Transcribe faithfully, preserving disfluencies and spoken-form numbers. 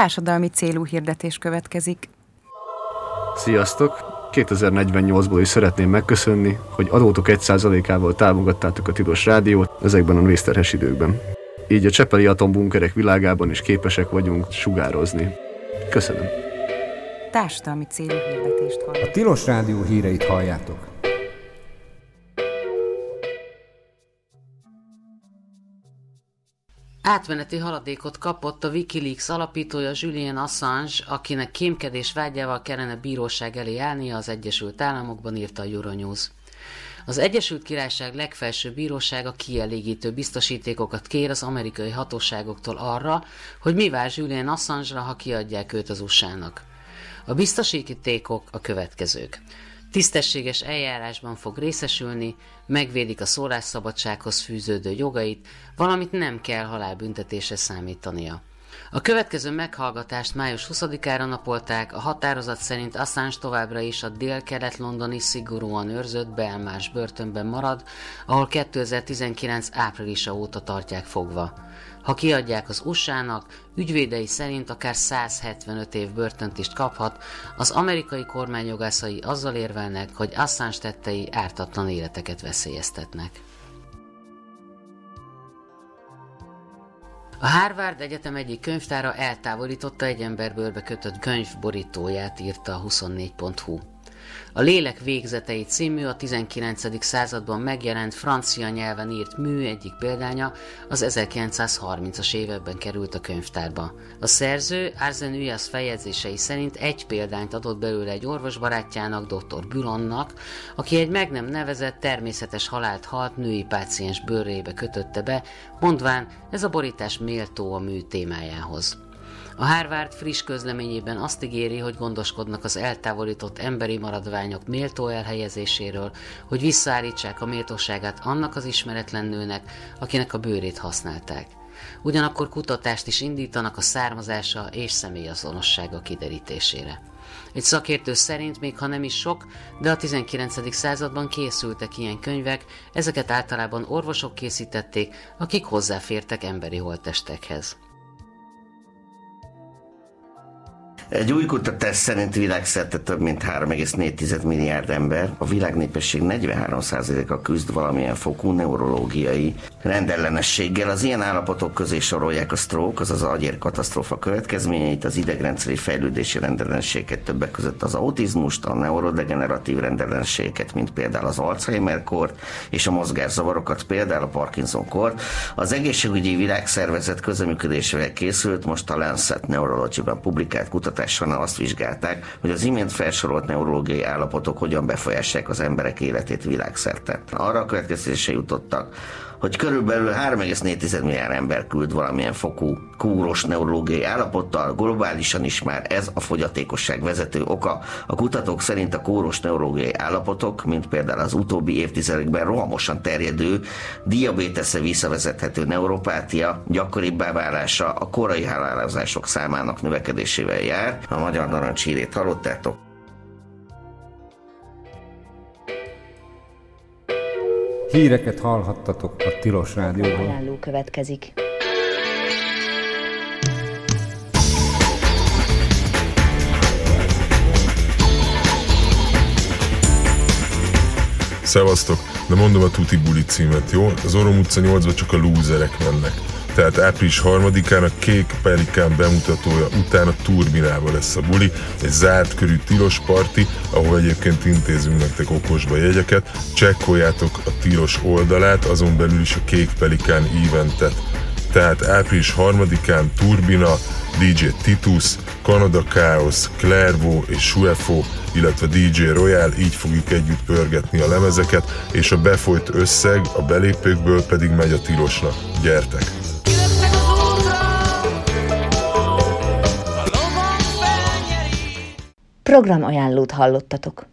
társadalmi célú hirdetés következik. Sziasztok! kétezer-negyvennyolcból is szeretném megköszönni, hogy adótok egy százalékával támogattátok a Tilos Rádiót ezekben a vészterhes időkben. Így a csepeli atombunkerek világában is képesek vagyunk sugározni. Köszönöm. Társadalmi célú hirdetést halljátok. A Tilos Rádió híreit halljátok. Átmeneti haladékot kapott a Wikileaks alapítója Julian Assange, akinek kémkedés vágyával kellene bíróság elé állnia az Egyesült Államokban, írta a Euronews. Az Egyesült Királyság legfelsőbb bírósága kielégítő biztosítékokat kér az amerikai hatóságoktól arra, hogy mi vár Julian Assange-ra, ha kiadják őt az u es á-nak. A biztosítékok a következők. Tisztességes eljárásban fog részesülni, megvédik a szólásszabadsághoz fűződő jogait, valamint nem kell halálbüntetésre számítania. A következő meghallgatást május huszadikára napolták, a határozat szerint Assange továbbra is a dél-kelet-londoni szigorúan őrzött Belmarsh börtönben marad, ahol kétezer-tizenkilenc áprilisa óta tartják fogva. Ha kiadják az u es á-nak, ügyvédei szerint akár száz hetvenöt év börtönt is kaphat, az amerikai kormány jogászai azzal érvelnek, hogy Assange tettei ártatlan életeket veszélyeztetnek. A Harvard Egyetem egyik könyvtára eltávolította egy emberbőrbe kötött könyv borítóját, írta a huszonnégy pont hu. A Lélek végzetei című a tizenkilencedik században megjelent francia nyelven írt mű egyik példánya az ezerkilencszázharmincas években került a könyvtárba. A szerző Arsène Uyas feljegyzései szerint egy példányt adott belőle egy orvosbarátjának, doktor Bulonnak, aki egy meg nem nevezett természetes halált halt női páciens bőrébe kötötte be, mondván, ez a borítás méltó a mű témájához. A Harvard friss közleményében azt ígéri, hogy gondoskodnak az eltávolított emberi maradványok méltó elhelyezéséről, hogy visszaállítsák a méltóságát annak az ismeretlen nőnek, akinek a bőrét használták. Ugyanakkor kutatást is indítanak a származása és személyazonossága kiderítésére. Egy szakértő szerint még ha nem is sok, de a tizenkilencedik században készültek ilyen könyvek, ezeket általában orvosok készítették, akik hozzáfértek emberi holttestekhez. Egy új kutatás szerint világszerte több mint három egész négy milliárd ember, a világ népesség negyvenhárom százaléka küzd valamilyen fokú neurológiai rendellenességgel. Az ilyen állapotok közé sorolják a stroke, azaz az agyérkatasztrófa következményeit, az idegrendszeri fejlődési rendellenességeket, többek között az autizmust, a neurodegeneratív rendellenességeket, mint például az Alzheimer-kort, és a mozgászavarokat, például a Parkinson-kort. Az Egészségügyi Világszervezet közreműködésével készült, most a Lancet Neurology-ben publikált kutatás során azt vizsgálták, hogy az imént felsorolt neurológiai állapotok hogyan befolyásolják az emberek életét világszerte. Arra a következtetésre jutottak, hogy körülbelül három egész négy milliárd ember küld valamilyen fokú kóros neurológiai állapottal, globálisan is már ez a fogyatékosság vezető oka. A kutatók szerint a kóros neurológiai állapotok, mint például az utóbbi évtizedekben rohamosan terjedő diabéteszre visszavezethető neuropátia gyakoribbá válása a korai halálozások számának növekedésével jár. A Magyar Narancs hírét hallottátok. Híreket hallhattatok a Tilos Rádióban. Ajánló következik. Szevasztok, de mondom a Tuti Buli címet, jó? Az Orom utca nyolcba csak a lúzerek mennek. Tehát április harmadikán a Kék Pelikán bemutatója után a Turbinában lesz a buli, egy zárt körű tilos parti, ahol egyébként intézünk nektek okosba jegyeket. Csekkoljátok a tilos oldalát, azon belül is a Kék Pelikán eventet. Tehát április harmadikán Turbina, dé dzsé Titus, Canada Chaos, Clairvaux és Suefo, illetve dé dzsé Royal, így fogjuk együtt pörgetni a lemezeket, és a befolyt összeg a belépőkből pedig megy a tilosnak. Gyertek! Programajánlót hallottatok.